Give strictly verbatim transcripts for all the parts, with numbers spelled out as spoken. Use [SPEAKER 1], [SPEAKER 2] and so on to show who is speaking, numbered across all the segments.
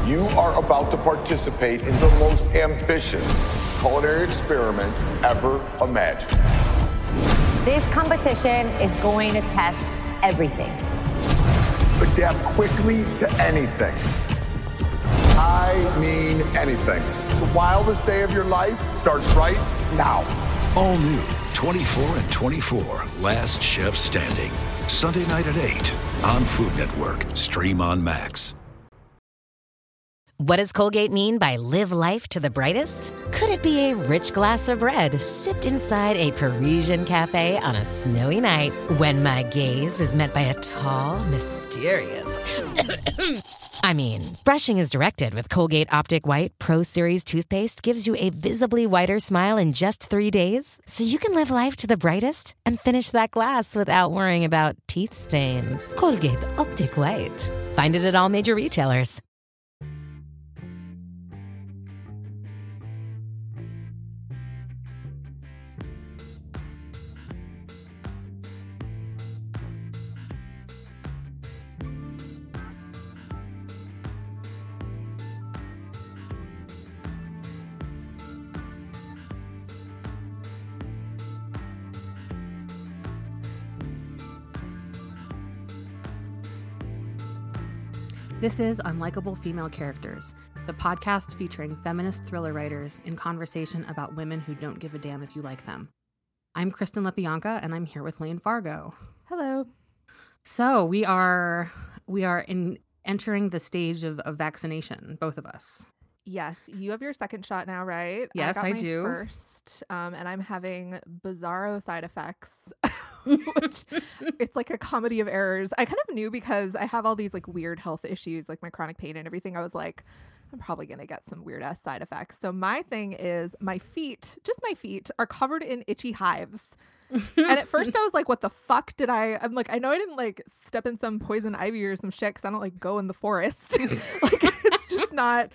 [SPEAKER 1] You are about to participate in the most ambitious culinary experiment ever imagined.
[SPEAKER 2] This competition is going to test everything.
[SPEAKER 1] Adapt quickly to anything. I mean anything. The wildest day of your life starts right now.
[SPEAKER 3] All new twenty-four and twenty-four, Last Chef Standing. Sunday night at eight on Food Network. Stream on Max.
[SPEAKER 4] What does Colgate mean by live life to the brightest? Could it be a rich glass of red sipped inside a Parisian cafe on a snowy night when my gaze is met by a tall, mysterious... I mean, brushing is directed with Colgate Optic White Pro Series toothpaste gives you a visibly whiter smile in just three days, so you can live life to the brightest and finish that glass without worrying about teeth stains. Colgate Optic White. Find it at all major retailers.
[SPEAKER 5] This is Unlikable Female Characters, the podcast featuring feminist thriller writers in conversation about women who don't give a damn if you like them. I'm Kristen LaBianca, and I'm here with Lane Fargo.
[SPEAKER 6] Hello.
[SPEAKER 5] So we are we are in entering the stage of, of vaccination, both of us.
[SPEAKER 6] Yes, you have your second shot now, right?
[SPEAKER 5] Yes,
[SPEAKER 6] I, got
[SPEAKER 5] I
[SPEAKER 6] my
[SPEAKER 5] do.
[SPEAKER 6] First, um, and I'm having bizarro side effects, which it's like a comedy of errors. I kind of knew because I have all these like weird health issues, like my chronic pain and everything. I was like, I'm probably gonna get some weird ass side effects. So my thing is, my feet, just my feet, are covered in itchy hives. And at first I was like, what the fuck did I, I'm like, I know I didn't like step in some poison ivy or some shit because I don't like go in the forest. Like it's just not,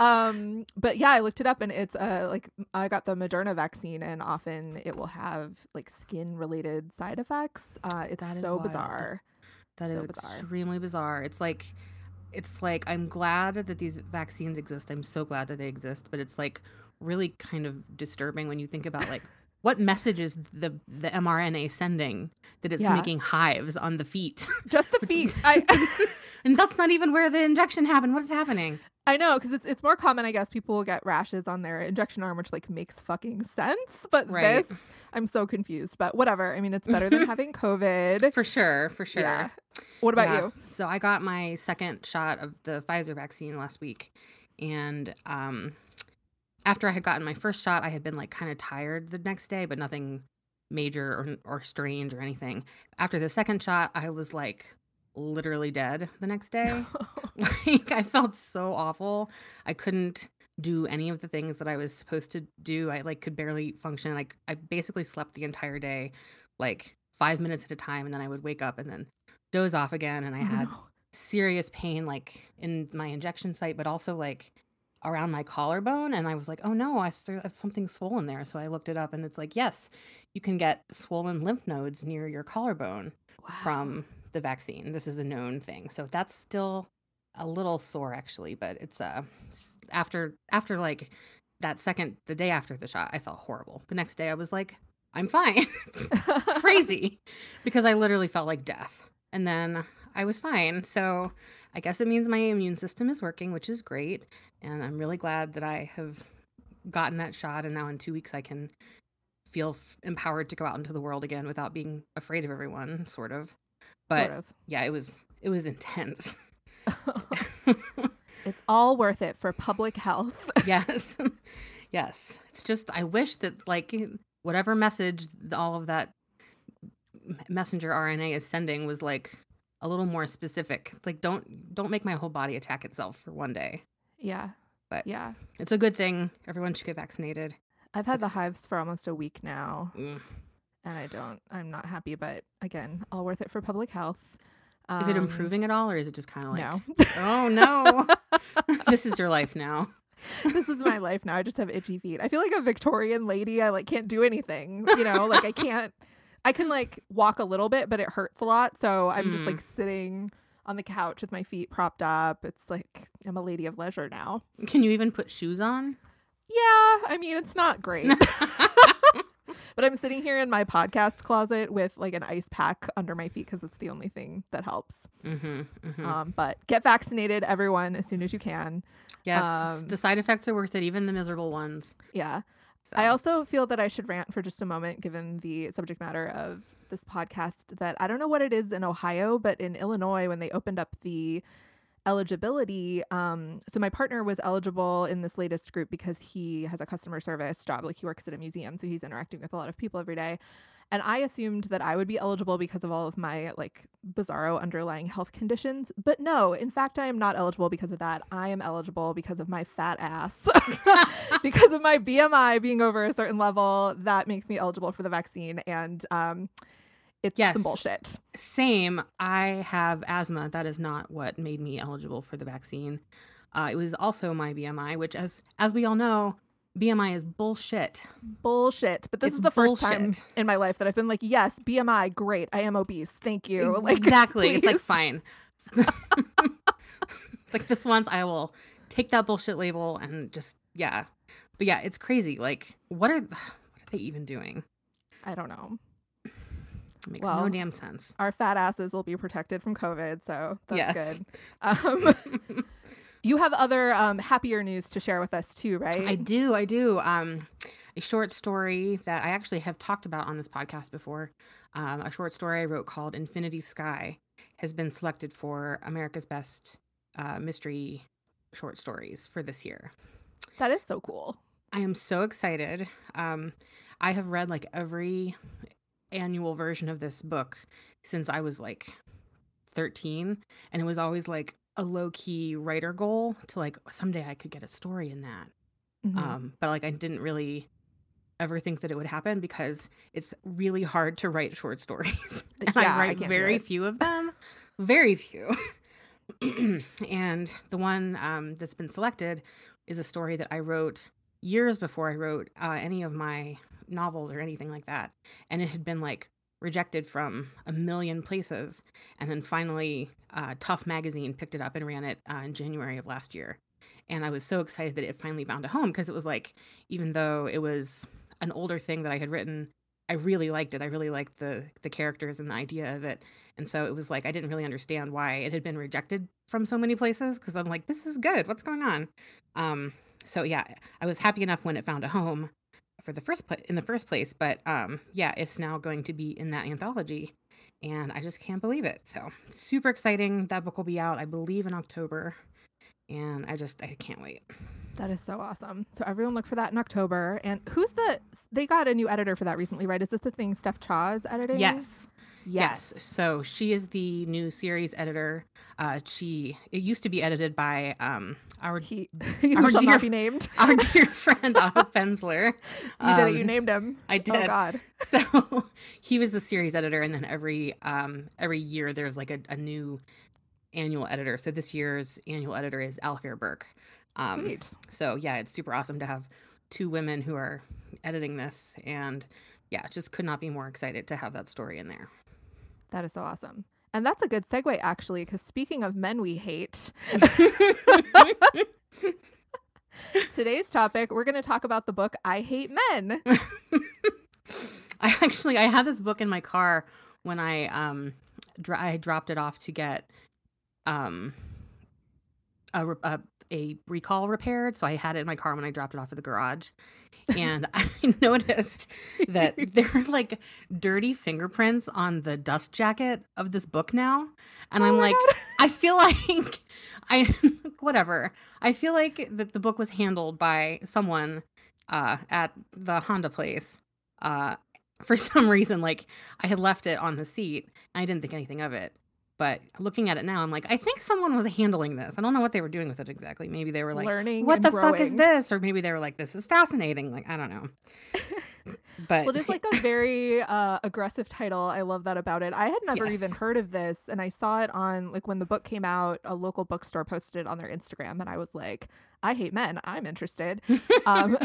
[SPEAKER 6] um, but yeah, I looked it up and it's uh like, I got the Moderna vaccine and often it will have like skin related side effects. Uh, it's
[SPEAKER 5] That is
[SPEAKER 6] so
[SPEAKER 5] wild.
[SPEAKER 6] bizarre.
[SPEAKER 5] That is
[SPEAKER 6] So bizarre.
[SPEAKER 5] extremely bizarre. It's like, it's like, I'm glad that these vaccines exist. I'm so glad that they exist, but it's like really kind of disturbing when you think about like, what message is the the mRNA sending that it's
[SPEAKER 6] Yeah.
[SPEAKER 5] making hives on the feet?
[SPEAKER 6] Just the feet. I
[SPEAKER 5] And that's not even where the injection happened. What is happening?
[SPEAKER 6] I know, because it's it's more common, I guess, people will get rashes on their injection arm, which like makes fucking sense. But
[SPEAKER 5] Right.
[SPEAKER 6] this, I'm so confused. But whatever. I mean, it's better than having COVID.
[SPEAKER 5] For sure, for sure.
[SPEAKER 6] Yeah. What about
[SPEAKER 5] Yeah.
[SPEAKER 6] you?
[SPEAKER 5] So I got my second shot of the Pfizer vaccine last week. And um, after I had gotten my first shot, I had been like kind of tired the next day, but nothing major or, or strange or anything. After the second shot, I was like literally dead the next day. Like I felt so awful. I couldn't do any of the things that I was supposed to do. I like could barely function. Like I basically slept the entire day, like five minutes at a time, and then I would wake up and then doze off again. And I had
[SPEAKER 6] No.
[SPEAKER 5] serious pain like in my injection site, but also like around my collarbone. And I was like, oh no, I th- something swollen there. So I looked it up and it's like, yes, you can get swollen lymph nodes near your collarbone from the vaccine. This is a known thing. So that's still a little sore actually, but it's uh after after like that second the day after the shot, I felt horrible. The next day I was like, I'm fine. It's crazy because I literally felt like death. And then I was fine. So I guess it means my immune system is working, which is great. And I'm really glad that I have gotten that shot. And now in two weeks, I can feel f- empowered to go out into the world again without being afraid of everyone, sort of. But
[SPEAKER 6] Sort of.
[SPEAKER 5] yeah, it was it was intense.
[SPEAKER 6] It's all worth it for public health.
[SPEAKER 5] Yes. Yes. It's just, I wish that like whatever message all of that m- messenger R N A is sending was like a little more specific. It's like, don't, don't make my whole body attack itself for one day.
[SPEAKER 6] Yeah.
[SPEAKER 5] But
[SPEAKER 6] Yeah.
[SPEAKER 5] it's a good thing. Everyone should get vaccinated.
[SPEAKER 6] I've had the hives for almost a week now.
[SPEAKER 5] Mm.
[SPEAKER 6] And I don't, I'm not happy, but again, all worth it for public health. Um,
[SPEAKER 5] Is it improving at all, or is it just kind of like,
[SPEAKER 6] No.
[SPEAKER 5] oh no, this is your life now?
[SPEAKER 6] This is my life now. I just have itchy feet. I feel like a Victorian lady. I like can't do anything, you know, like I can't, I can like walk a little bit, but it hurts a lot. So I'm just
[SPEAKER 5] Mm.
[SPEAKER 6] like sitting on the couch with my feet propped up. It's like I'm a lady of leisure now.
[SPEAKER 5] Can you even put shoes on?
[SPEAKER 6] Yeah, I mean, it's not great. But I'm sitting here in my podcast closet with like an ice pack under my feet because it's the only thing that helps.
[SPEAKER 5] Mm-hmm, mm-hmm.
[SPEAKER 6] Um, but get vaccinated, everyone, as soon as you can.
[SPEAKER 5] Yes,
[SPEAKER 6] Um,
[SPEAKER 5] the side effects are worth it, even the miserable ones.
[SPEAKER 6] Yeah.
[SPEAKER 5] So.
[SPEAKER 6] I also feel that I should rant for just a moment, given the subject matter of this podcast, that I don't know what it is in Ohio, but in Illinois, when they opened up the eligibility, um, so my partner was eligible in this latest group because he has a customer service job, like he works at a museum, so he's interacting with a lot of people every day. And I assumed that I would be eligible because of all of my like bizarro underlying health conditions. But no, in fact, I am not eligible because of that. I am eligible because of my fat ass. Because of my B M I being over a certain level, that makes me eligible for the vaccine. And um, it's
[SPEAKER 5] Yes.
[SPEAKER 6] some bullshit.
[SPEAKER 5] Same. I have asthma. That is not what made me eligible for the vaccine. Uh, it was also my B M I, which, as as we all know, B M I is bullshit.
[SPEAKER 6] Bullshit. But this
[SPEAKER 5] It's
[SPEAKER 6] is the first time
[SPEAKER 5] bullshit.
[SPEAKER 6] in my life that I've been like, yes, B M I, great. I am obese. Thank you. Like,
[SPEAKER 5] exactly. It's like
[SPEAKER 6] please.
[SPEAKER 5] fine. Like this once, I will take that bullshit label and just yeah. But yeah, it's crazy. Like, what are what are they even doing?
[SPEAKER 6] I don't know.
[SPEAKER 5] It makes
[SPEAKER 6] Well,
[SPEAKER 5] no damn sense.
[SPEAKER 6] Our fat asses will be protected from COVID, so that's
[SPEAKER 5] Yes.
[SPEAKER 6] good. Um, you have other um, happier news to share with us too, right?
[SPEAKER 5] I do, I do. Um, a short story that I actually have talked about on this podcast before. Um, a short story I wrote called Infinity Sky has been selected for America's Best uh, Mystery Short Stories for this year.
[SPEAKER 6] That is so cool.
[SPEAKER 5] I am so excited. Um, I have read like every annual version of this book since I was like thirteen, and it was always like a low-key writer goal to like someday I could get a story in that.
[SPEAKER 6] Mhm.
[SPEAKER 5] Um, but like I didn't really ever think that it would happen because it's really hard to write short stories. And
[SPEAKER 6] Yeah,
[SPEAKER 5] I
[SPEAKER 6] I
[SPEAKER 5] write
[SPEAKER 6] can't do
[SPEAKER 5] very
[SPEAKER 6] it.
[SPEAKER 5] few of them. Very few. And the one um, that's been selected is a story that I wrote years before I wrote uh, any of my novels or anything like that. And it had been like rejected from a million places. And then finally, uh, Tough Magazine picked it up and ran it uh, in January of last year. And I was so excited that it finally found a home because it was like, even though it was an older thing that I had written, I really liked it. I really liked the the characters and the idea of it. And so it was like, I didn't really understand why it had been rejected from so many places because I'm like, this is good. What's going on? Um, so yeah, I was happy enough when it found a home for the first pla- in the first place. But um, yeah, it's now going to be in that anthology. And I just can't believe it. So super exciting. That book will be out, I believe, in October. And I just, I can't wait.
[SPEAKER 6] That is so awesome. So everyone look for that in October. And who's the, they got a new editor for that recently, right? Is this the thing Steph Chaw is editing?
[SPEAKER 5] Yes.
[SPEAKER 6] Yes.
[SPEAKER 5] Yes. So she is the new series editor. Uh, she, it used to be edited by um, our,
[SPEAKER 6] He, he
[SPEAKER 5] Our
[SPEAKER 6] shall
[SPEAKER 5] dear-
[SPEAKER 6] not be named.
[SPEAKER 5] our dear friend, Otto Penzler.
[SPEAKER 6] You did it. You
[SPEAKER 5] Um,
[SPEAKER 6] named him.
[SPEAKER 5] I
[SPEAKER 6] Oh,
[SPEAKER 5] did.
[SPEAKER 6] God.
[SPEAKER 5] So he was the series editor. And then every, um, every year there's like a, a new annual editor. So this year's annual editor is Alfair Burke. Um,
[SPEAKER 6] Sweet.
[SPEAKER 5] So yeah, it's super awesome to have two women who are editing this, and yeah, just could not be more excited to have that story in there.
[SPEAKER 6] That is so awesome. And that's a good segue, actually, because speaking of men we hate, today's topic, we're going to talk about the book I Hate Men.
[SPEAKER 5] I actually I had this book in my car when I um dro- I dropped it off to get um a, re- a a recall repaired, so I had it in my car when I dropped it off at the garage. And I noticed that there are like dirty fingerprints on the dust jacket of this book now. And
[SPEAKER 6] Oh
[SPEAKER 5] I'm
[SPEAKER 6] my
[SPEAKER 5] like,
[SPEAKER 6] God.
[SPEAKER 5] I feel like I whatever. I feel like that the book was handled by someone uh at the Honda place. Uh for some reason, like I had left it on the seat and I didn't think anything of it. But looking at it now, I'm like, I think someone was handling this. I don't know what they were doing with it exactly. Maybe they were like,
[SPEAKER 6] Learning
[SPEAKER 5] what
[SPEAKER 6] and
[SPEAKER 5] the fuck is
[SPEAKER 6] growing.
[SPEAKER 5] this? Or maybe they were like, this is fascinating. Like, I don't know. But
[SPEAKER 6] Well, it is like a very uh, aggressive title. I love that about it. I had never even
[SPEAKER 5] Yes.
[SPEAKER 6] heard of this, and I saw it on, like, when the book came out, a local bookstore posted it on their Instagram, and I was like, I hate men. I'm interested. um,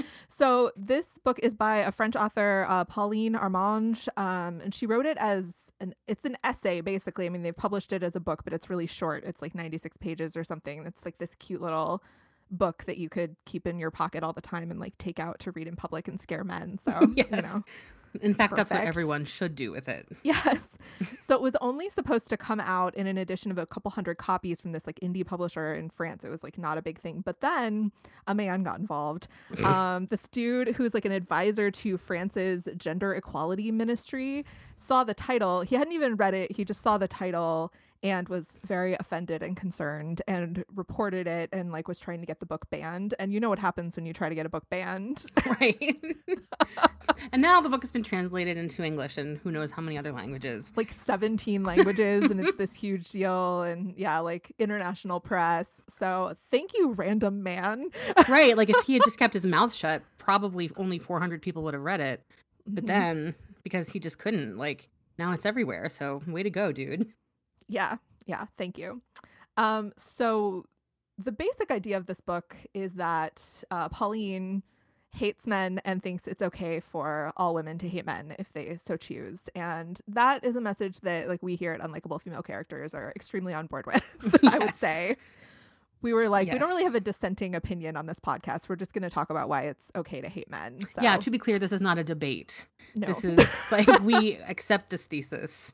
[SPEAKER 6] so this book is by a French author, uh, Pauline Armange, um, and she wrote it as an it's an essay basically. I mean, they've published it as a book, but it's really short. It's like ninety-six pages or something. It's like this cute little book that you could keep in your pocket all the time and like take out to read in public and scare men. So,
[SPEAKER 5] yes.
[SPEAKER 6] you know.
[SPEAKER 5] In fact,
[SPEAKER 6] Perfect.
[SPEAKER 5] That's what everyone should do with it.
[SPEAKER 6] Yes. So it was only supposed to come out in an edition of a couple hundred copies from this like indie publisher in France. It was like not a big thing. But then a man got involved. um, this dude who's like an advisor to France's gender equality ministry saw the title. He hadn't even read it. He just saw the title and was very offended and concerned and reported it and like was trying to get the book banned. And you know what happens when you try to get a book banned.
[SPEAKER 5] Right. And now the book has been translated into English and who knows how many other languages.
[SPEAKER 6] Like seventeen languages, and it's this huge deal, and yeah, like international press. So thank you, random man.
[SPEAKER 5] Right. Like if he had just kept his mouth shut, probably only four hundred people would have read it. But
[SPEAKER 6] Mhm.
[SPEAKER 5] then because he just couldn't, like now it's everywhere. So way to go, dude.
[SPEAKER 6] Yeah, yeah, thank you. Um, so the basic idea of this book is that uh, Pauline hates men and thinks it's okay for all women to hate men if they so choose. And that is a message that like we here at Unlikable Female Characters are extremely on board with, I would
[SPEAKER 5] Yes.
[SPEAKER 6] say. We were like, we don't really
[SPEAKER 5] Yes.
[SPEAKER 6] have a dissenting opinion on this podcast. We're just going to talk about why it's okay to hate men. So,
[SPEAKER 5] Yeah, to be clear, this is not a debate.
[SPEAKER 6] no.
[SPEAKER 5] This is like we accept this thesis.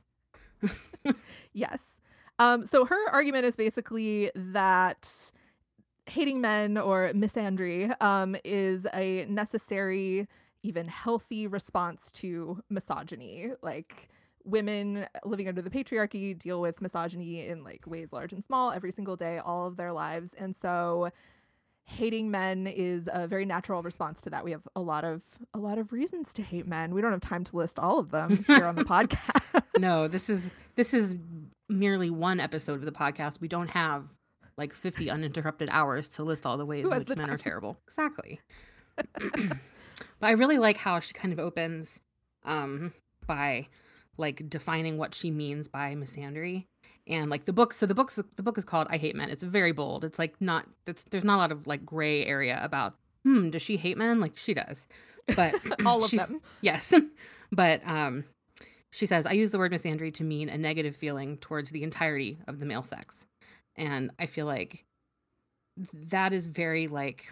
[SPEAKER 6] Yes. Um, so her argument is basically that hating men or misandry um, is a necessary, even healthy response to misogyny. Like women living under the patriarchy deal with misogyny in like ways large and small every single day, all of their lives. And so hating men is a very natural response to that. We have a lot of a lot of reasons to hate men. We don't have time to list all of them here on the podcast.
[SPEAKER 5] No, this is this is merely one episode of the podcast. We don't have like fifty uninterrupted hours to list all the ways
[SPEAKER 6] Who
[SPEAKER 5] in
[SPEAKER 6] has
[SPEAKER 5] which
[SPEAKER 6] the
[SPEAKER 5] men are
[SPEAKER 6] time?
[SPEAKER 5] terrible. Exactly. But I really like how she kind of opens um by like defining what she means by misandry. And like the book, so the book's the book is called I Hate Men. It's very bold. It's like not it's there's not a lot of like gray area about hmm, does she hate men? Like she does. But
[SPEAKER 6] All of
[SPEAKER 5] she's-
[SPEAKER 6] them.
[SPEAKER 5] Yes. But um she says, I use the word misandry to mean a negative feeling towards the entirety of the male sex. And I feel like that is very like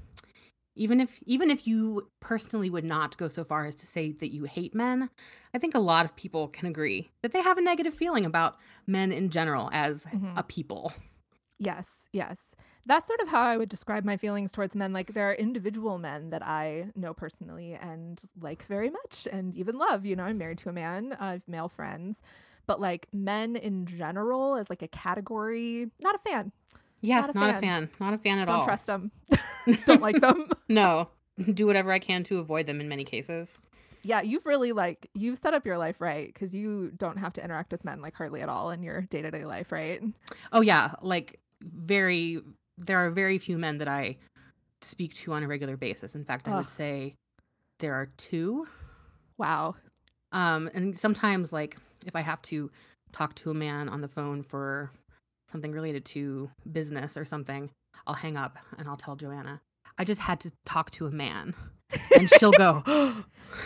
[SPEAKER 5] even if even if you personally would not go so far as to say that you hate men, I think a lot of people can agree that they have a negative feeling about men in general as
[SPEAKER 6] Mhm.
[SPEAKER 5] a people.
[SPEAKER 6] Yes, yes. That's sort of how I would describe my feelings towards men. Like there are individual men that I know personally and like very much and even love. You know, I'm married to a man. I have male friends. But like men in general as like a category, not a fan.
[SPEAKER 5] Yeah,
[SPEAKER 6] Not
[SPEAKER 5] not
[SPEAKER 6] a
[SPEAKER 5] a
[SPEAKER 6] fan.
[SPEAKER 5] fan. Not a fan at
[SPEAKER 6] Don't
[SPEAKER 5] all.
[SPEAKER 6] trust them. Don't like them.
[SPEAKER 5] No. Do whatever I can to avoid them in many cases.
[SPEAKER 6] Yeah, you've really like, you've set up your life right because you don't have to interact with men like hardly at all in your day-to-day life, right?
[SPEAKER 5] Oh yeah, like very there are very few men that I speak to on a regular basis. In fact, I would
[SPEAKER 6] Ugh.
[SPEAKER 5] say there are two.
[SPEAKER 6] Wow.
[SPEAKER 5] Um, and sometimes, like, if I have to talk to a man on the phone for something related to business or something, I'll hang up and I'll tell Joanna, I just had to talk to a man. And she'll go,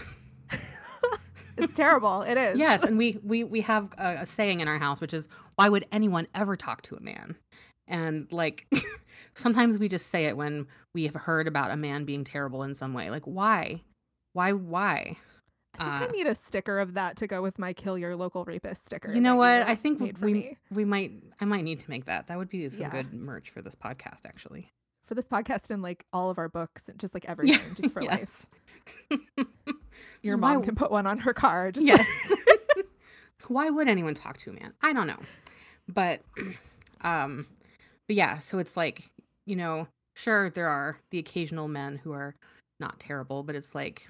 [SPEAKER 6] It's terrible. It is.
[SPEAKER 5] yes. And we, we, we have a, a saying in our house, which is, why would anyone ever talk to a man? And like, sometimes we just say it when we have heard about a man being terrible in some way. Like, why? Why? Why?
[SPEAKER 6] I think
[SPEAKER 5] Uh,
[SPEAKER 6] I need a sticker of that to go with my kill your local rapist sticker.
[SPEAKER 5] You know
[SPEAKER 6] that
[SPEAKER 5] what? I think
[SPEAKER 6] made for
[SPEAKER 5] we
[SPEAKER 6] me.
[SPEAKER 5] we might I might need to make that. That would be some
[SPEAKER 6] Yeah.
[SPEAKER 5] good merch for this podcast, actually.
[SPEAKER 6] For this podcast and like all of our books, just like everything, just for life.
[SPEAKER 5] Yes.
[SPEAKER 6] Your
[SPEAKER 5] Why-
[SPEAKER 6] mom can put one on her car. Just
[SPEAKER 5] Yes. Why would anyone talk to a man? I don't know. But um but yeah, so it's like, you know, sure there are the occasional men who are not terrible, but it's like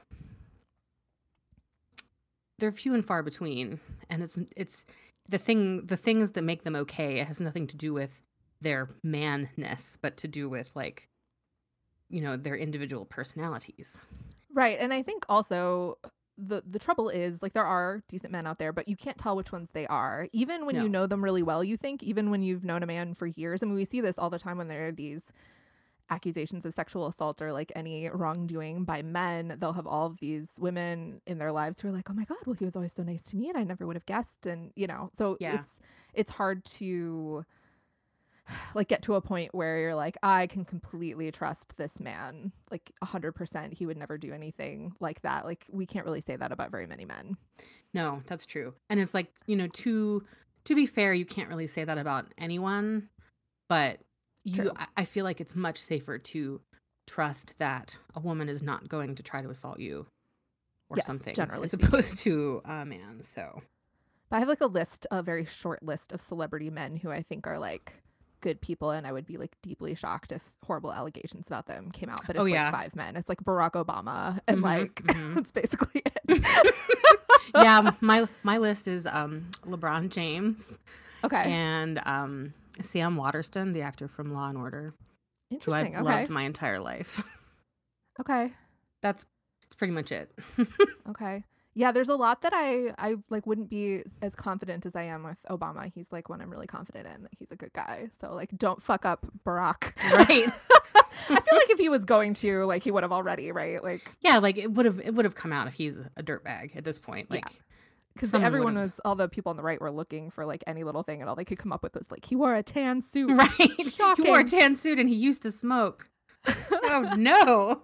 [SPEAKER 5] they're few and far between, and it's it's the thing the things that make them okay. It has nothing to do with their manness, but to do with like, you know, their individual personalities.
[SPEAKER 6] Right. And I think also the the trouble is like there are decent men out there, but you can't tell which ones they are. Even when
[SPEAKER 5] No.
[SPEAKER 6] you know them really well, you think, even when you've known a man for years. I mean, we see this all the time when there are these accusations of sexual assault or like any wrongdoing by men, they'll have all of these women in their lives who are like, oh my God, well, he was always so nice to me and I never would have guessed. And, you know, so
[SPEAKER 5] Yeah.
[SPEAKER 6] it's it's hard to like get to a point where you're like, I can completely trust this man, like a hundred percent. He would never do anything like that. Like we can't really say that about very many men.
[SPEAKER 5] No, that's true. And it's like, you know, to to be fair, you can't really say that about anyone, but you
[SPEAKER 6] True.
[SPEAKER 5] I, I feel like it's much safer to trust that a woman is not going to try to assault you or
[SPEAKER 6] Yes,
[SPEAKER 5] something,
[SPEAKER 6] generally
[SPEAKER 5] as
[SPEAKER 6] speaking.
[SPEAKER 5] opposed to a man. So
[SPEAKER 6] But I have like a list, a very short list of celebrity men who I think are like good people, and I would be like deeply shocked if horrible allegations about them came out. But it's
[SPEAKER 5] Oh,
[SPEAKER 6] like
[SPEAKER 5] yeah.
[SPEAKER 6] five men. It's like Barack Obama, and
[SPEAKER 5] Mhm,
[SPEAKER 6] like
[SPEAKER 5] mhm.
[SPEAKER 6] that's basically it.
[SPEAKER 5] yeah, my my list is um LeBron James
[SPEAKER 6] Okay,
[SPEAKER 5] and um Sam Waterston, the actor from Law and Order, who
[SPEAKER 6] interesting.
[SPEAKER 5] I've
[SPEAKER 6] Okay,
[SPEAKER 5] loved my entire life.
[SPEAKER 6] okay,
[SPEAKER 5] That's that's pretty much it.
[SPEAKER 6] okay. Yeah, there's a lot that I I like wouldn't be as confident as I am with Obama. He's like one I'm really confident in that he's a good guy. So like, don't fuck up Barack.
[SPEAKER 5] Right.
[SPEAKER 6] I feel like if he was going to, like, he would have already, right? Like,
[SPEAKER 5] Yeah, like it would have it would have come out if he's a dirtbag at this point.
[SPEAKER 6] Yeah.
[SPEAKER 5] Like
[SPEAKER 6] because
[SPEAKER 5] someone
[SPEAKER 6] everyone
[SPEAKER 5] would've-
[SPEAKER 6] was, all the people on the right were looking for like any little thing, and all they could come up with was like, he wore a tan suit.
[SPEAKER 5] right. He wore a
[SPEAKER 6] Shocking.
[SPEAKER 5] tan suit and he used to smoke. Oh no.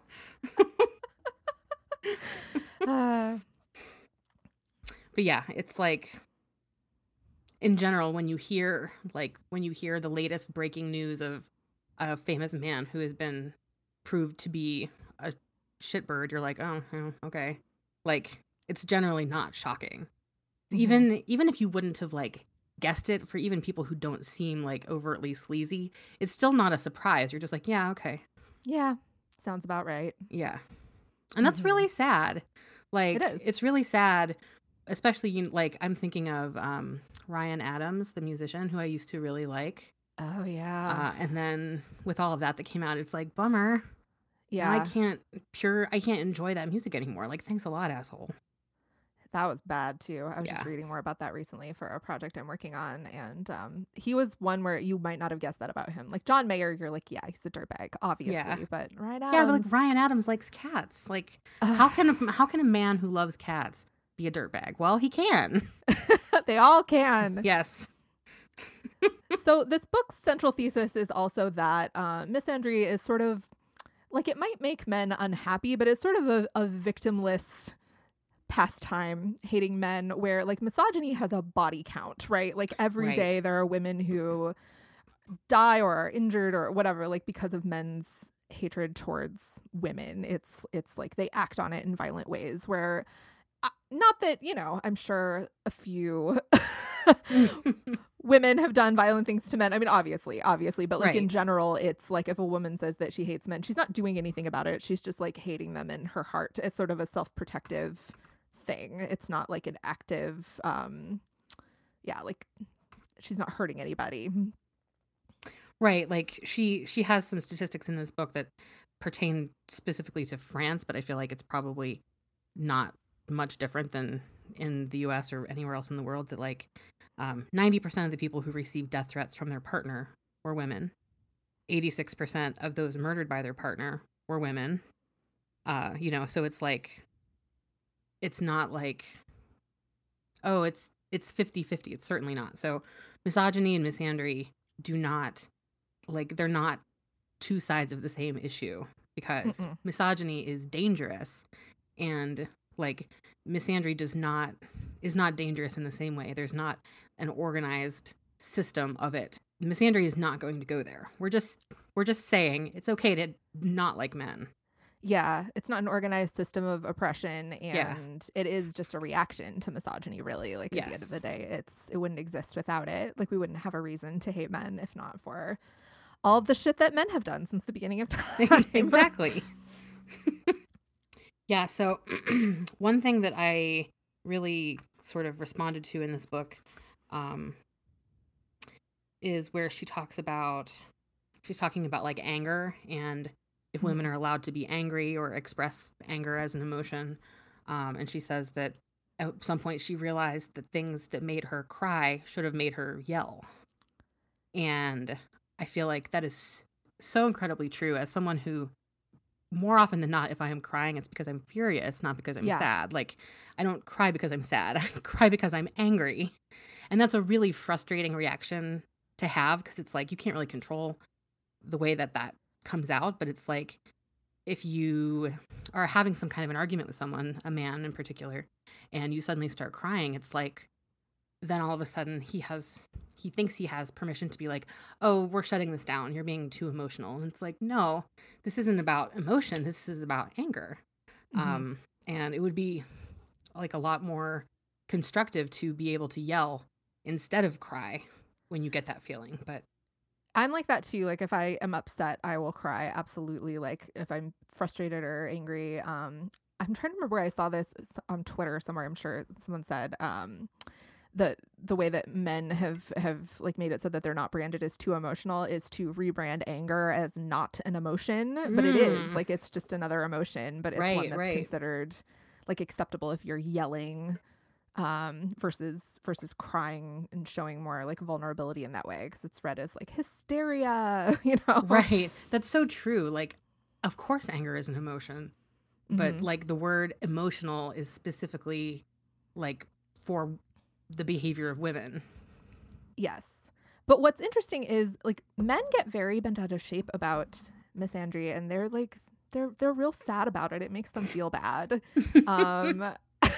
[SPEAKER 6] Uh,
[SPEAKER 5] But yeah, it's like in general when you hear like when you hear the latest breaking news of a famous man who has been proved to be a shitbird, you're like, oh, oh, okay. Like it's generally not shocking.
[SPEAKER 6] Mhm.
[SPEAKER 5] Even even if you wouldn't have like guessed it, for even people who don't seem like overtly sleazy, it's still not a surprise. You're just like, yeah, okay.
[SPEAKER 6] yeah, sounds about right.
[SPEAKER 5] Yeah. And that's
[SPEAKER 6] Mhm.
[SPEAKER 5] really sad. Like
[SPEAKER 6] is.
[SPEAKER 5] it's really sad, especially you like I'm thinking of um Ryan Adams, the musician who I used to really like.
[SPEAKER 6] Oh, yeah.
[SPEAKER 5] Uh, and then with all of that that came out, it's like bummer. Now I
[SPEAKER 6] yeah,
[SPEAKER 5] can't pure I can't enjoy that music anymore. Like thanks a lot, asshole.
[SPEAKER 6] that was bad too. I was
[SPEAKER 5] Yeah.
[SPEAKER 6] just reading more about that recently for a project I'm working on. And um, he was one where you might not have guessed that about him. Like John Mayer, you're like, yeah, he's a dirtbag, obviously. But right now,
[SPEAKER 5] Yeah, but like Ryan Adams likes cats. Like how can a, how can a man who loves cats be a dirtbag? Well, he can.
[SPEAKER 6] they all can.
[SPEAKER 5] Yes.
[SPEAKER 6] So this book's central thesis is also that uh, misandry is sort of like, it might make men unhappy, but it's sort of a, a victimless pastime, hating men, where like misogyny has a body count, right? Like every day
[SPEAKER 5] Right.
[SPEAKER 6] there are women who die or are injured or whatever, like because of men's hatred towards women. It's it's like they act on it in violent ways where uh, not that, you know, I'm sure a few women have done violent things to men. I mean, obviously, obviously, but like in
[SPEAKER 5] Right.
[SPEAKER 6] general, it's like if a woman says that she hates men, she's not doing anything about it. She's just like hating them in her heart. It's sort of a self-protective thing. It's not like an active, um, yeah, like she's not hurting anybody.
[SPEAKER 5] Right, like she she has some statistics in this book that pertain specifically to France, but I feel like it's probably not much different than in the U S or anywhere else in the world, that like um, ninety percent of the people who received death threats from their partner were women. eighty-six percent of those murdered by their partner were women. Uh, you know, so it's like it's not like oh, it's it's fifty-fifty. It's certainly not. So misogyny and misandry do not, like, they're not two sides of the same issue, because
[SPEAKER 6] Mm-mm.
[SPEAKER 5] misogyny is dangerous, and like misandry does not is not dangerous in the same way. There's not an organized system of it. Misandry is not going to go there. We're just we're just saying it's okay to not like men.
[SPEAKER 6] Yeah, it's not an organized system of oppression, and
[SPEAKER 5] Yeah.
[SPEAKER 6] it is just a reaction to misogyny, really. Like at the end of the
[SPEAKER 5] Yes.
[SPEAKER 6] day, it's it wouldn't exist without it. Like we wouldn't have a reason to hate men if not for all of the shit that men have done since the beginning of time.
[SPEAKER 5] Exactly. Yeah, so one thing that I really sort of responded to in this book um, is where she talks about, she's talking about like anger, and if women are allowed to be angry or express anger as an emotion. Um, and she says that at some point she realized that things that made her cry should have made her yell. And I feel like that is so incredibly true. As someone who, more often than not, if I am crying, it's because I'm furious, not because I'm
[SPEAKER 6] Yeah.
[SPEAKER 5] sad. Like, I don't cry because I'm sad. I cry because I'm angry. And that's a really frustrating reaction to have because it's like you can't really control the way that that comes out. But it's like if you are having some kind of an argument with someone, a man in particular, and you suddenly start crying, it's like then all of a sudden he has he thinks he has permission to be like, oh, we're shutting this down, you're being too emotional. And it's like, no, this isn't about emotion, this is about anger.
[SPEAKER 6] Mhm.
[SPEAKER 5] Um and it would be like a lot more constructive to be able to yell instead of cry when you get that feeling. But
[SPEAKER 6] I'm like that too. Like if I am upset, I will cry. Absolutely. Like if I'm frustrated or angry. Um, I'm trying to remember where I saw this s- on Twitter somewhere. I'm sure someone said um, the the way that men have have like made it so that they're not branded as too emotional is to rebrand anger as not an emotion, but it is
[SPEAKER 5] Mm.
[SPEAKER 6] like it's just another emotion, but it's one
[SPEAKER 5] Right,
[SPEAKER 6] that's
[SPEAKER 5] right.
[SPEAKER 6] considered like acceptable if you're yelling um versus versus crying and showing more like vulnerability in that way because it's read as like hysteria, you know.
[SPEAKER 5] Right. That's so true. Like, of course, anger is an emotion, but
[SPEAKER 6] Mhm.
[SPEAKER 5] like the word emotional is specifically like for the behavior of women.
[SPEAKER 6] Yes, but what's interesting is like men get very bent out of shape about misandry and they're like they're they're real sad about it. It makes them feel bad. um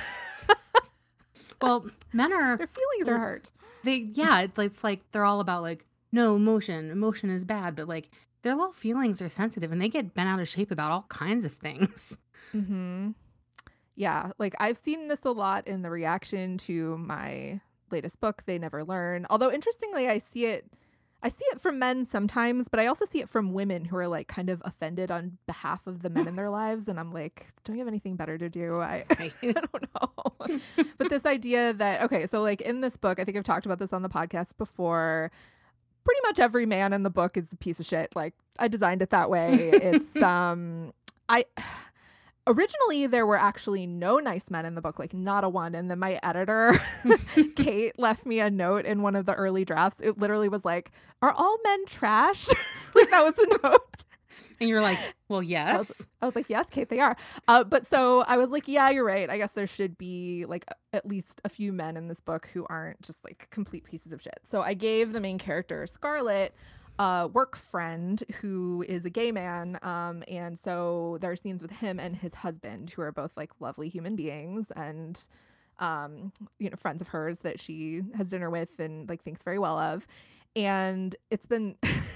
[SPEAKER 5] Well, men are,
[SPEAKER 6] their feelings are hurt.
[SPEAKER 5] they, yeah, it's, it's like they're all about like, no, emotion, emotion is bad, but like their little feelings are sensitive and they get bent out of shape about all kinds of things.
[SPEAKER 6] Mm-hmm. Yeah, like I've seen this a lot in the reaction to my latest book, They Never Learn. Although interestingly, I see it I see it from men sometimes, but I also see it from women who are like kind of offended on behalf of the men in their lives. And I'm like, don't you have anything better to do? I,
[SPEAKER 5] Right.
[SPEAKER 6] I don't know. But this idea that, okay, so like in this book, I think I've talked about this on the podcast before. Pretty much every man in the book is a piece of shit. Like I designed it that way. It's, um, I, originally there were actually no nice men in the book, like not a one. And then my editor Kate left me a note in one of the early drafts. It literally was like, are all men trash? Like that was the note.
[SPEAKER 5] And you're like, well,
[SPEAKER 6] I
[SPEAKER 5] yes.
[SPEAKER 6] was, I was like, yes, Kate, they are. Uh, but so I was like, yeah, you're right. I guess there should be like a- at least a few men in this book who aren't just like complete pieces of shit. So I gave the main character, Scarlett, a work friend who is a gay man. Um, and so there are scenes with him and his husband, who are both like lovely human beings and, um, you know, friends of hers that she has dinner with and like thinks very well of. And it's been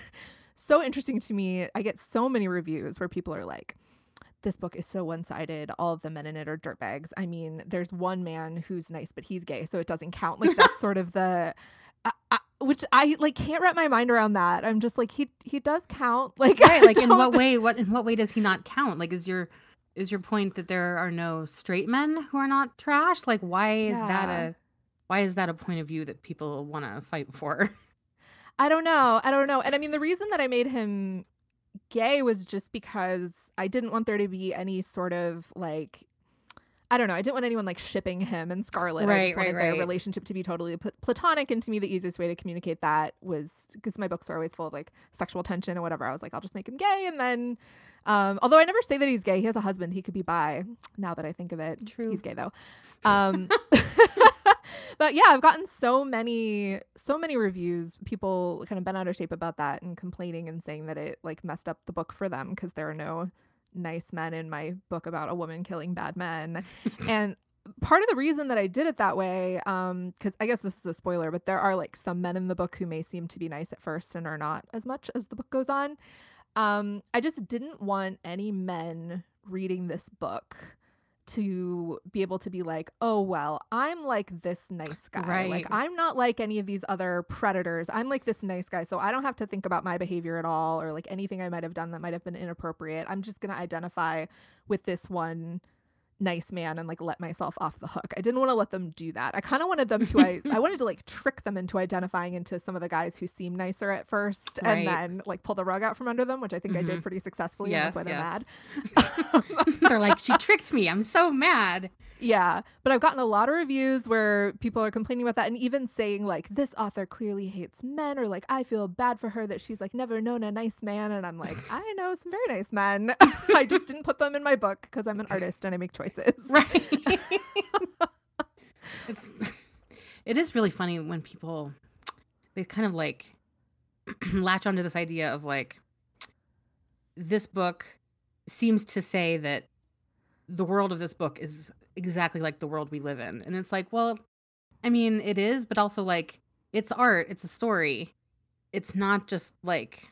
[SPEAKER 6] so interesting to me. I get so many reviews where people are like, this book is so one-sided. All of the men in it are dirtbags. I mean, there's one man who's nice, but he's gay, so it doesn't count. Like that's sort of the, I, I, which I like can't wrap my mind around that. I'm just like he he does count. Like
[SPEAKER 5] Right.
[SPEAKER 6] I
[SPEAKER 5] Like in what
[SPEAKER 6] don't-
[SPEAKER 5] way, what, in what way does he not count? Like, is your, is your point that there are no straight men who are not trash? Like, why is that
[SPEAKER 6] Yeah.
[SPEAKER 5] a, why is that a point of view that people want to fight for?
[SPEAKER 6] I don't know. I don't know. And I mean, the reason that I made him gay was just because I didn't want there to be any sort of like, I don't know. I didn't want anyone like shipping him and Scarlett. I
[SPEAKER 5] Right,
[SPEAKER 6] just
[SPEAKER 5] right,
[SPEAKER 6] wanted their
[SPEAKER 5] right.
[SPEAKER 6] relationship to be totally pl- platonic. And to me, the easiest way to communicate that was because my books are always full of like sexual tension and whatever. I was like, I'll just make him gay. And then, um, although I never say that he's gay, he has a husband. He could be bi. Now that I think of it,
[SPEAKER 5] True.
[SPEAKER 6] he's gay though. Um, but yeah, I've gotten so many, so many reviews. People kind of bent out of shape about that and complaining and saying that it like messed up the book for them because there are no nice men in my book about a woman killing bad men. And part of the reason that I did it that way, um, because I guess this is a spoiler, but there are like some men in the book who may seem to be nice at first and are not as much as the book goes on. Um, I just didn't want any men reading this book to be able to be like, oh, well, I'm like this nice guy.
[SPEAKER 5] Right.
[SPEAKER 6] Like, I'm not like any of these other predators. I'm like this nice guy. So I don't have to think about my behavior at all or like anything I might have done that might have been inappropriate. I'm just going to identify with this one nice man and like let myself off the hook. I didn't want to let them do that. I kind of wanted them to I, I wanted to like trick them into identifying into some of the guys who seem nicer at first
[SPEAKER 5] Right.
[SPEAKER 6] and then like pull the rug out from under them, which I think I did pretty successfully.
[SPEAKER 5] Yes,
[SPEAKER 6] And that's why
[SPEAKER 5] yes.
[SPEAKER 6] they're mad.
[SPEAKER 5] They're like, she tricked me. I'm so mad.
[SPEAKER 6] Yeah, but I've gotten a lot of reviews where people are complaining about that and even saying like this author clearly hates men, or like I feel bad for her that she's like never known a nice man. And I'm like, I know some very nice men. I just didn't put them in my book because I'm an artist and I make choices.
[SPEAKER 5] Right. it's it is really funny when people they kind of like latch onto this idea of like this book seems to say that the world of this book is exactly like the world we live in. And it's like, well, I mean, it is, but also like it's art, it's a story. It's not just like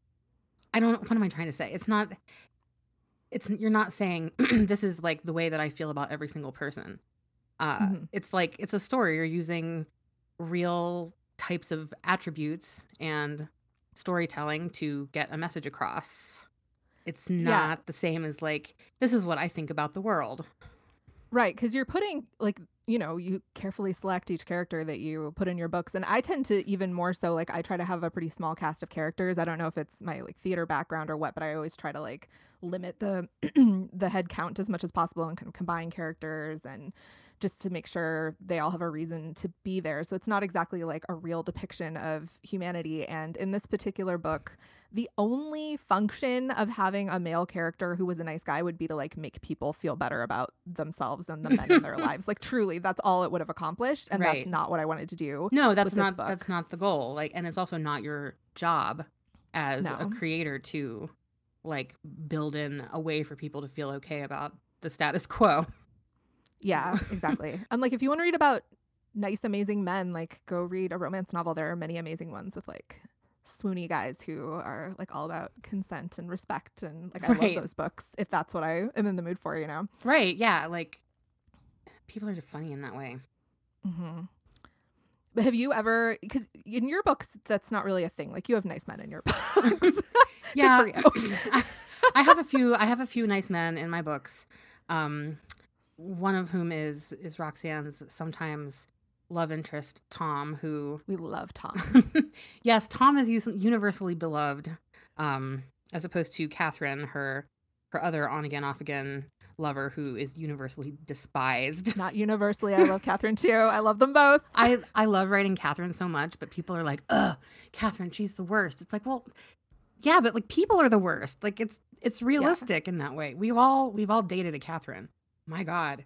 [SPEAKER 5] I don't what am I trying to say? It's not it's you're not saying this is like the way that I feel about every single person. Uh
[SPEAKER 6] Mhm.
[SPEAKER 5] it's like it's a story. You're using real types of attributes and storytelling to get a message across. It's not the same as like this is what I think about the world.
[SPEAKER 6] Right, because you're putting like, you know, you carefully select each character that you put in your books. And I tend to even more so like I try to have a pretty small cast of characters. I don't know if it's my like theater background or what, but I always try to like limit the the head count as much as possible and kind of combine characters and just to make sure they all have a reason to be there. So it's not exactly like a real depiction of humanity. And in this particular book, the only function of having a male character who was a nice guy would be to like make people feel better about themselves and the men in their lives. Like truly, that's all it would have accomplished. And
[SPEAKER 5] Right.
[SPEAKER 6] that's not what I wanted to do.
[SPEAKER 5] No, that's
[SPEAKER 6] with this
[SPEAKER 5] not
[SPEAKER 6] book.
[SPEAKER 5] that's not the goal. Like and it's also not your job as a
[SPEAKER 6] No.
[SPEAKER 5] creator to like build in a way for people to feel okay about the status quo.
[SPEAKER 6] Yeah, exactly. I'm like, if you want to read about nice, amazing men, like go read a romance novel. There are many amazing ones with like swoony guys who are like all about consent and respect. And like, I
[SPEAKER 5] Right.
[SPEAKER 6] love those books if that's what I am in the mood for, you know?
[SPEAKER 5] Right. Yeah. Like people are funny in that way.
[SPEAKER 6] Mm-hmm. But have you ever, because in your books, that's not really a thing. Like you have nice men in your books.
[SPEAKER 5] Yeah.
[SPEAKER 6] for you.
[SPEAKER 5] I, I have a few I have a few nice men in my books. Um one of whom is is Roxanne's sometimes love interest, Tom, who
[SPEAKER 6] We love Tom.
[SPEAKER 5] yes, Tom is us- universally beloved, um, as opposed to Catherine, her her other on again, off again lover, who is universally despised.
[SPEAKER 6] Not universally. I love Catherine too. I love them both.
[SPEAKER 5] I I love writing Catherine so much, but people are like, "Ugh, Catherine, she's the worst." It's like, well, yeah, but like people are the worst. Like it's it's realistic in that way. We've all we've all dated a Catherine. My God.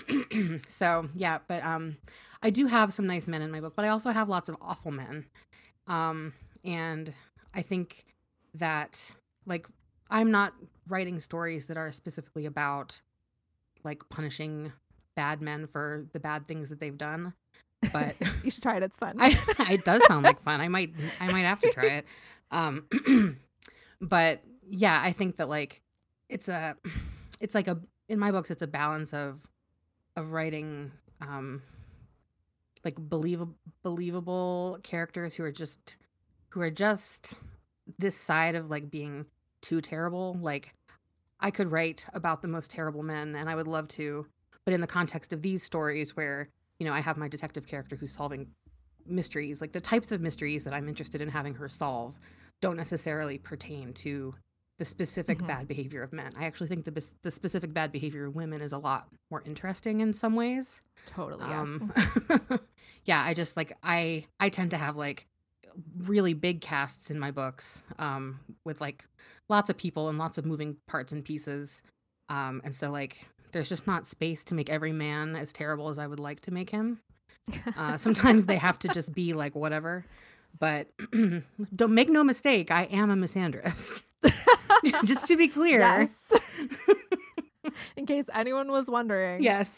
[SPEAKER 5] So yeah, but um, I do have some nice men in my book, but I also have lots of awful men. Um, and I think that like I'm not writing stories that are specifically about like punishing bad men for the bad things that they've done. But
[SPEAKER 6] You should try it. It's fun.
[SPEAKER 5] I, it does sound like fun. I might I might have to try it. Um, but yeah, I think that like it's a it's like a in my books it's a balance of of writing um like believable believable characters who are just who are just this side of like being too terrible. Like I could write about the most terrible men and I would love to, but in the context of these stories where, you know, I have my detective character who's solving mysteries, like the types of mysteries that I'm interested in having her solve don't necessarily pertain to the specific
[SPEAKER 6] Mhm.
[SPEAKER 5] bad behavior of men. I actually think the bes- the specific bad behavior of women is a lot more interesting in some ways.
[SPEAKER 6] Totally. Yes.
[SPEAKER 5] Um, yeah, I just like I I tend to have like really big casts in my books, um, with like lots of people and lots of moving parts and pieces, um, and so like there's just not space to make every man as terrible as I would like to make him. Uh, sometimes they have to just be like whatever, but don't make no mistake, I am a misandrist. Just to be clear.
[SPEAKER 6] Yes. In case anyone was wondering.
[SPEAKER 5] Yes.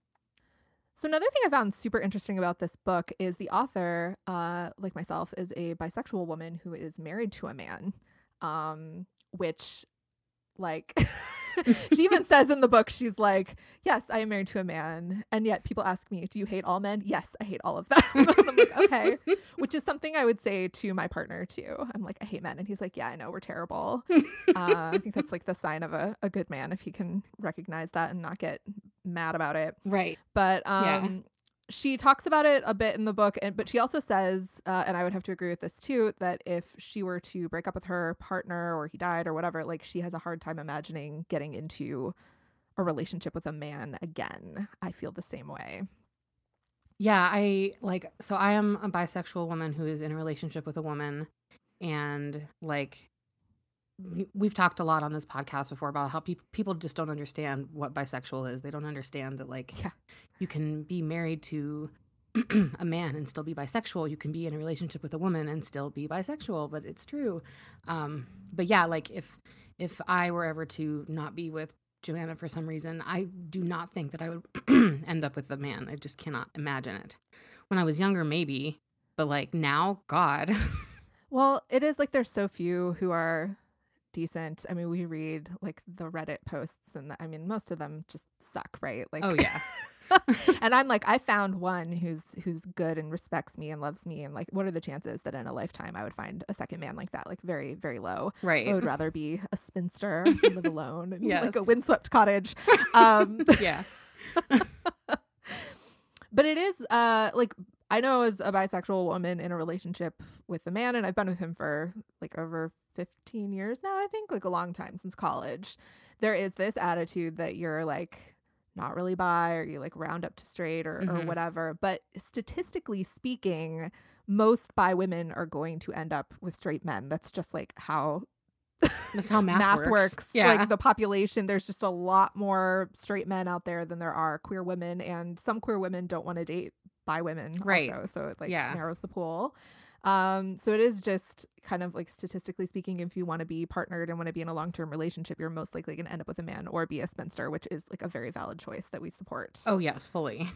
[SPEAKER 6] So another thing I found super interesting about this book is the author, uh, like myself, is a bisexual woman who is married to a man, um, which, like, she even says in the book, she's like, yes, I am married to a man. And yet people ask me, do you hate all men? Yes, I hate all of them. I'm like, okay. Which is something I would say to my partner too. I'm like, I hate men. And he's like, yeah, I know, we're terrible. uh, I think that's like the sign of a, a good man if he can recognize that and not get mad about it.
[SPEAKER 5] Right.
[SPEAKER 6] But
[SPEAKER 5] Yeah.
[SPEAKER 6] um, she talks about it a bit in the book, and but she also says, uh, and I would have to agree with this too, that if she were to break up with her partner or he died or whatever, like she has a hard time imagining getting into a relationship with a man again. I feel the same way.
[SPEAKER 5] Yeah, I like so I am a bisexual woman who is in a relationship with a woman, and like w- we've talked a lot on this podcast before about how people people just don't understand what bisexual is. They don't understand that like
[SPEAKER 6] Yeah.
[SPEAKER 5] you can be married to a man and still be bisexual. You can be in a relationship with a woman and still be bisexual, but it's true. Um, but yeah, like if if I were ever to not be with Joanna for some reason, I do not think that I would end up with a man. I just cannot imagine it. When I was younger, maybe, but like now, God.
[SPEAKER 6] Well, it is like there's so few who are decent. I mean, we read like the Reddit posts, and the, I mean, most of them just suck, right? Like,
[SPEAKER 5] Oh yeah.
[SPEAKER 6] and I'm like, I found one who's who's good and respects me and loves me, and like, what are the chances that in a lifetime I would find a second man like that? Like, very, very low.
[SPEAKER 5] Right.
[SPEAKER 6] I would rather be a spinster and live alone in like a
[SPEAKER 5] Yes.
[SPEAKER 6] windswept cottage. Um,
[SPEAKER 5] Yeah.
[SPEAKER 6] but it is uh like I know as a bisexual woman in a relationship with a man, and I've been with him for like over fifteen years now, I think, like a long time, since college. There is this attitude that you're like not really bi, or you like round up to straight, or, or
[SPEAKER 5] Mhm.
[SPEAKER 6] whatever. But statistically speaking, most bi women are going to end up with straight men. That's just like how
[SPEAKER 5] That's how math,
[SPEAKER 6] math
[SPEAKER 5] works.
[SPEAKER 6] works.
[SPEAKER 5] Yeah.
[SPEAKER 6] Like the population, there's just a lot more straight men out there than there are queer women, and some queer women don't want to date bi women
[SPEAKER 5] Right.
[SPEAKER 6] also, so it like
[SPEAKER 5] Yeah.
[SPEAKER 6] narrows the pool. Um so it is just kind of like statistically speaking, if you want to be partnered and want to be in a long-term relationship, you're most likely going to end up with a man or be a spinster, which is like a very valid choice that we support.
[SPEAKER 5] Oh yes, fully.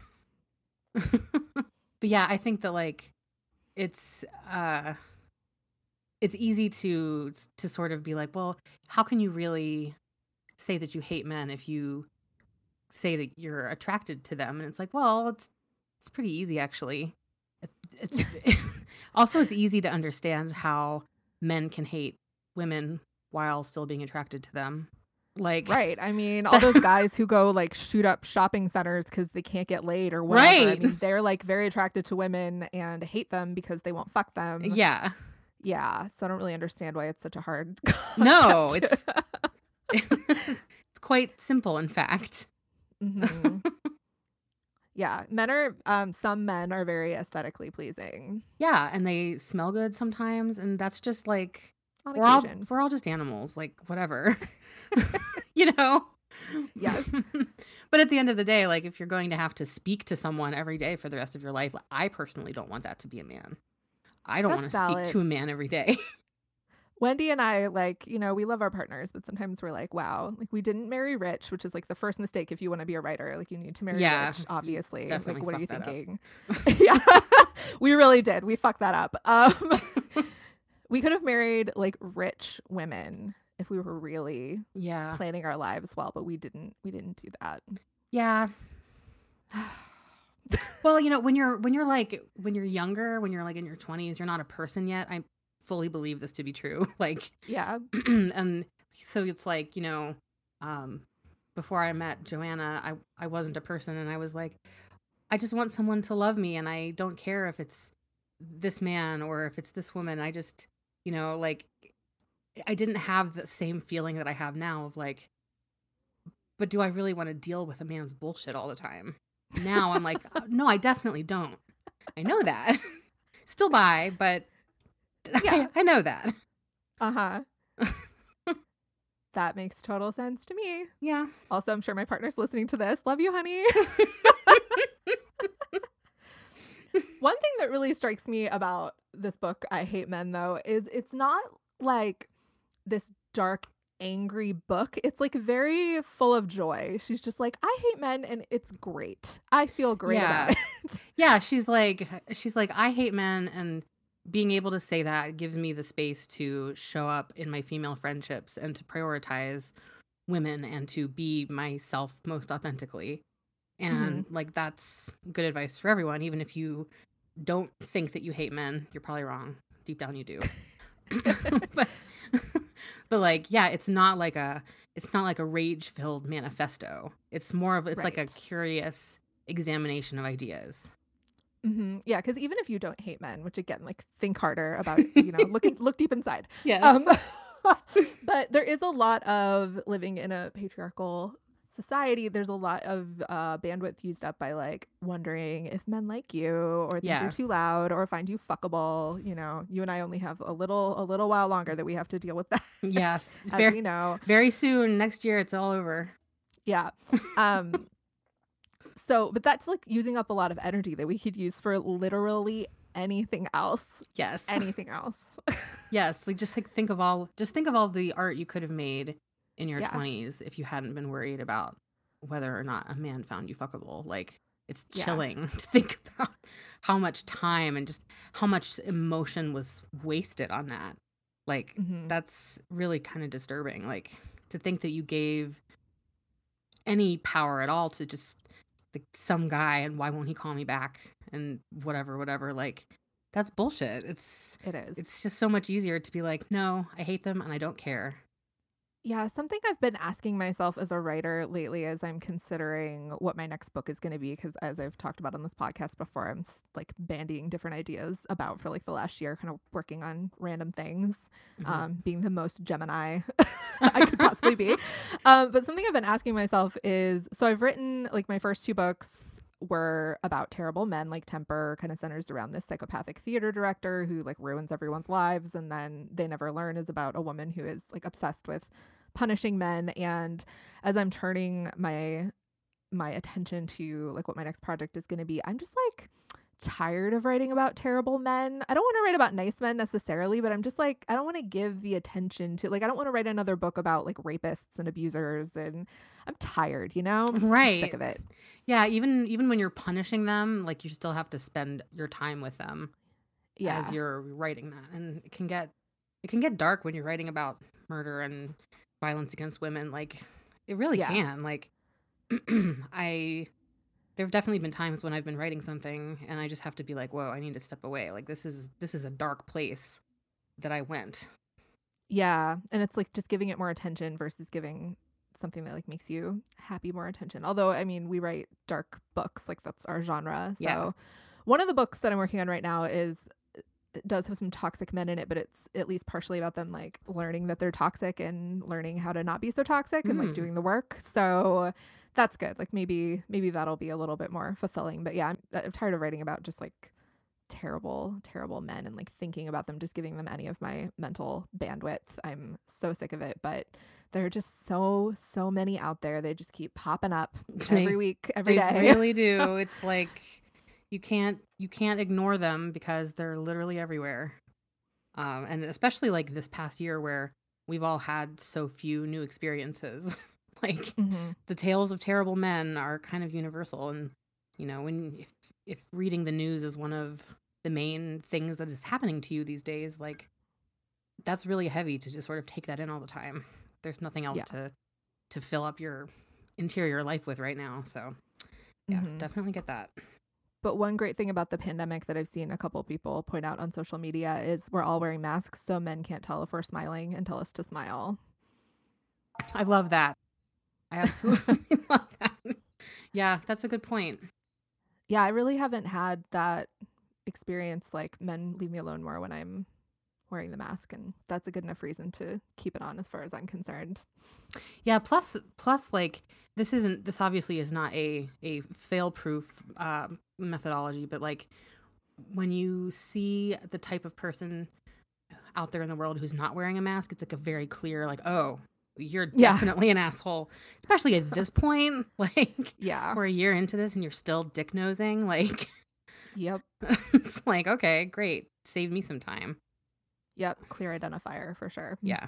[SPEAKER 5] But yeah, I think that like it's uh it's easy to to sort of be like, well, how can you really say that you hate men if you say that you're attracted to them? And it's like, well, it's it's pretty easy actually. It- It's also it's easy to understand how men can hate women while still being attracted to them. Like
[SPEAKER 6] Right. I mean, all those guys who go like shoot up shopping centers because they can't get laid or whatever. I
[SPEAKER 5] Right.
[SPEAKER 6] mean, they're like very attracted to women and hate them because they won't fuck them.
[SPEAKER 5] Yeah.
[SPEAKER 6] Yeah. So I don't really understand why it's such a hard
[SPEAKER 5] No,
[SPEAKER 6] concept.
[SPEAKER 5] it's it's quite simple, in fact.
[SPEAKER 6] Mhm. Yeah. Men are, um, some men are very aesthetically pleasing
[SPEAKER 5] Yeah, and they smell good sometimes, and that's just like
[SPEAKER 6] on
[SPEAKER 5] we're all
[SPEAKER 6] occasion.
[SPEAKER 5] we're all just animals, like whatever. You know?
[SPEAKER 6] Yes.
[SPEAKER 5] But at the end of the day, like if you're going to have to speak to someone every day for the rest of your life, I personally don't want that to be a man. I don't want to
[SPEAKER 6] That's
[SPEAKER 5] speak
[SPEAKER 6] valid.
[SPEAKER 5] to a man every day.
[SPEAKER 6] Wendy and I, like, you know, we love our partners, but sometimes we're like, wow, like we didn't marry rich, which is like the first mistake if you want to be a writer. Like you need to marry
[SPEAKER 5] Yeah,
[SPEAKER 6] rich,
[SPEAKER 5] you
[SPEAKER 6] obviously.
[SPEAKER 5] definitely
[SPEAKER 6] Like, what are you
[SPEAKER 5] fucked that up.
[SPEAKER 6] thinking? Yeah, we really did. We fucked that up. Um, we could have married like rich women if we were really
[SPEAKER 5] Yeah.
[SPEAKER 6] planning our lives well, but we didn't. We didn't do that.
[SPEAKER 5] Yeah. Well, you know, when you're when you're like when you're younger, when you're like in your twenties, you're not a person yet. I fully believe this to be true. Like
[SPEAKER 6] Yeah.
[SPEAKER 5] and so it's like, you know, um before I met Joanna, I I wasn't a person, and I was like, I just want someone to love me, and I don't care if it's this man or if it's this woman. I just, you know, like I didn't have the same feeling that I have now of like, but do I really want to deal with a man's bullshit all the time? Now I'm like, "Oh, no, I definitely don't. I know that. Still bi, but
[SPEAKER 6] Yeah.
[SPEAKER 5] I, I know that.
[SPEAKER 6] Uh huh. That makes total sense to me.
[SPEAKER 5] Yeah.
[SPEAKER 6] Also, I'm sure my partner's listening to this. Love you, honey. One thing that really strikes me about this book, I Hate Men, though, is it's not like this dark, angry book. It's like very full of joy. She's just like, I hate men and it's great. I feel great
[SPEAKER 5] Yeah.
[SPEAKER 6] about it.
[SPEAKER 5] Yeah, she's like she's like I hate men, and being able to say that gives me the space to show up in my female friendships and to prioritize women and to be myself most authentically. And like that's good advice for everyone, even if you don't think that you hate men, you're probably wrong. Deep down you do. but, but like, yeah, it's not like a it's not like a rage-filled manifesto. It's more of it's like a
[SPEAKER 6] Right.
[SPEAKER 5] curious examination of ideas.
[SPEAKER 6] hmm Yeah, because even if you don't hate men, which again, like think harder about, you know, look in, look deep inside.
[SPEAKER 5] Yes.
[SPEAKER 6] Um, but there is a lot of living in a patriarchal society. There's a lot of uh, bandwidth used up by like wondering if men like you or think
[SPEAKER 5] Yeah.
[SPEAKER 6] you're too loud or find you fuckable. You know, you and I only have a little a little while longer that we have to deal with that.
[SPEAKER 5] Yes.
[SPEAKER 6] As
[SPEAKER 5] Very,
[SPEAKER 6] we know.
[SPEAKER 5] very soon, next year, it's all over.
[SPEAKER 6] Yeah. Um so but that's like using up a lot of energy that we could use for literally anything else.
[SPEAKER 5] Yes.
[SPEAKER 6] Anything else.
[SPEAKER 5] Yes. Like just like think of all just think of all the art you could have made in your
[SPEAKER 6] Yeah.
[SPEAKER 5] twenties if you hadn't been worried about whether or not a man found you fuckable. Like it's
[SPEAKER 6] Yeah.
[SPEAKER 5] chilling to think about how much time and just how much emotion was wasted on that. Like
[SPEAKER 6] hmm
[SPEAKER 5] that's really kind of disturbing. Like to think that you gave any power at all to just like some guy and why won't he call me back and whatever whatever like that's bullshit. It's
[SPEAKER 6] It is.
[SPEAKER 5] it's just so much easier to be like, no, I hate them and I don't care.
[SPEAKER 6] Yeah, something I've been asking myself as a writer lately as I'm considering what my next book is going to be, because as I've talked about on this podcast before, I'm s- like bandying different ideas about for like the last year, kind of working on random things,
[SPEAKER 5] Mhm.
[SPEAKER 6] um, being the most Gemini I could possibly be. Um, but something I've been asking myself is, so I've written like my first two books were about terrible men. Like Temper kind of centers around this psychopathic theater director who like ruins everyone's lives, and then They Never Learn is about a woman who is like obsessed with punishing men. And as I'm turning my my attention to like what my next project is going to be, I'm just like tired of writing about terrible men. I don't want to write about nice men necessarily, but I'm just like, I don't want to give the attention to like, I don't want to write another book about like rapists and abusers, and I'm tired, you know? I'm just
[SPEAKER 5] Right.
[SPEAKER 6] sick of it.
[SPEAKER 5] Yeah, even even when you're punishing them, like you still have to spend your time with them
[SPEAKER 6] Yeah.
[SPEAKER 5] as you're writing that. And it can get it can get dark when you're writing about murder and violence against women. Like it really
[SPEAKER 6] Yeah.
[SPEAKER 5] can. Like I there have definitely been times when I've been writing something and I just have to be like, whoa, I need to step away. Like this is this is a dark place that I went.
[SPEAKER 6] Yeah. And it's like just giving it more attention versus giving something that like makes you happy more attention. Although, I mean, we write dark books, like that's our genre. So
[SPEAKER 5] Yeah.
[SPEAKER 6] one of the books that I'm working on right now is it does have some toxic men in it, but it's at least partially about them like learning that they're toxic and learning how to not be so toxic and like
[SPEAKER 5] Mm.
[SPEAKER 6] doing the work. So that's good. Like maybe maybe that'll be a little bit more fulfilling. But yeah, I'm, I'm tired of writing about just like terrible, terrible men and like thinking about them, just giving them any of my mental bandwidth. I'm so sick of it. But there are just so, so many out there. They just keep popping up
[SPEAKER 5] They-
[SPEAKER 6] every week, every
[SPEAKER 5] They
[SPEAKER 6] day.
[SPEAKER 5] really do. It's like you can't you can't ignore them because they're literally everywhere. Um, and especially like this past year where we've all had so few new experiences. Like
[SPEAKER 6] Mhm.
[SPEAKER 5] the tales of terrible men are kind of universal, and you know when if if reading the news is one of the main things that is happening to you these days, like that's really heavy to just sort of take that in all the time. There's nothing else
[SPEAKER 6] Yeah.
[SPEAKER 5] to to fill up your interior life with right now. So yeah,
[SPEAKER 6] Mhm.
[SPEAKER 5] definitely get that.
[SPEAKER 6] But one great thing about the pandemic that I've seen a couple people point out on social media is we're all wearing masks, so men can't tell if we're smiling and tell us to smile.
[SPEAKER 5] I love that. I absolutely love that. Yeah, that's a good point.
[SPEAKER 6] Yeah, I really haven't had that experience. Like men leave me alone more when I'm wearing the mask, and that's a good enough reason to keep it on as far as I'm concerned.
[SPEAKER 5] Yeah, plus plus like this isn't this obviously is not a a fail proof uh, methodology, but like when you see the type of person out there in the world who's not wearing a mask, it's like a very clear like, oh, you're
[SPEAKER 6] Yeah.
[SPEAKER 5] definitely an asshole, especially at this point. Like
[SPEAKER 6] Yeah.
[SPEAKER 5] we're a year into this and you're still dick nosing. Like
[SPEAKER 6] Yep.
[SPEAKER 5] it's like, okay, great, save me some time.
[SPEAKER 6] Yep. Clear identifier for sure.
[SPEAKER 5] Yeah.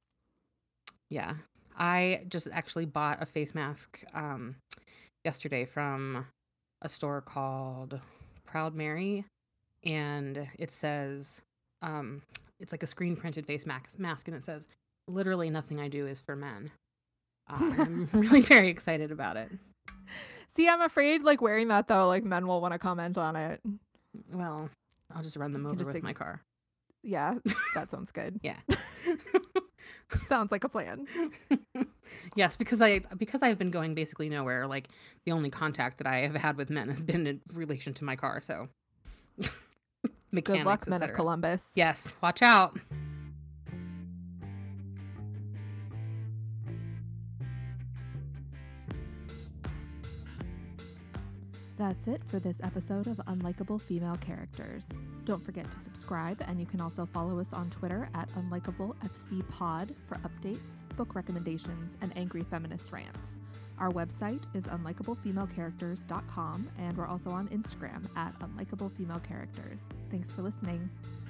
[SPEAKER 5] Yeah. I just actually bought a face mask um yesterday from a store called Proud Mary, and it says um it's like a screen printed face mask mask and it says literally nothing I do is for men. Um, I'm really very excited about it.
[SPEAKER 6] See, I'm afraid like wearing that though, like men will want to comment on it.
[SPEAKER 5] Well, I'll just run them
[SPEAKER 6] can
[SPEAKER 5] over
[SPEAKER 6] just,
[SPEAKER 5] with
[SPEAKER 6] like-
[SPEAKER 5] my car.
[SPEAKER 6] Yeah, that sounds good.
[SPEAKER 5] Yeah.
[SPEAKER 6] Sounds like a plan.
[SPEAKER 5] Yes, because I because I've been going basically nowhere. Like the only contact that I have had with men has been in relation to my car. So mechanics,
[SPEAKER 6] Good luck,
[SPEAKER 5] et
[SPEAKER 6] men of
[SPEAKER 5] cetera.
[SPEAKER 6] Columbus.
[SPEAKER 5] Yes, watch out.
[SPEAKER 6] That's it for this episode of Unlikable Female Characters. Don't forget to subscribe, and you can also follow us on Twitter at UnlikableFCPod for updates, book recommendations, and angry feminist rants. Our website is unlikable female characters dot com, and we're also on Instagram at unlikable female characters. Thanks for listening.